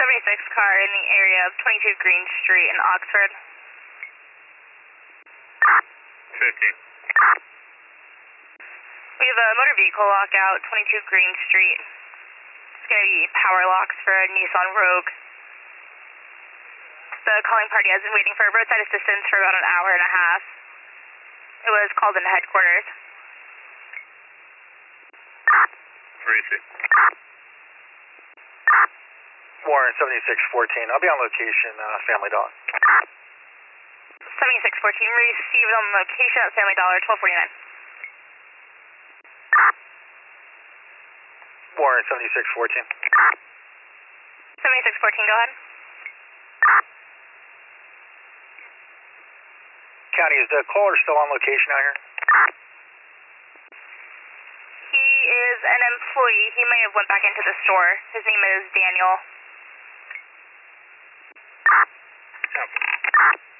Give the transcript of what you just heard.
76 car in the area of 22 Green Street in Oxford. 15. We have a motor vehicle lockout, 22 Green Street. It's going to be power locks for a Nissan Rogue. The calling party has been waiting for roadside assistance for about an hour and a half. It was called into headquarters. Where is it? Warren 7614. I'll be on location, Family Dollar. 7614 received on location at Family Dollar, 1249. Warren 7614. 7614, go ahead. County, is the caller still on location out here? He is an employee. He may have went back into the store. His name is Daniel. Copy.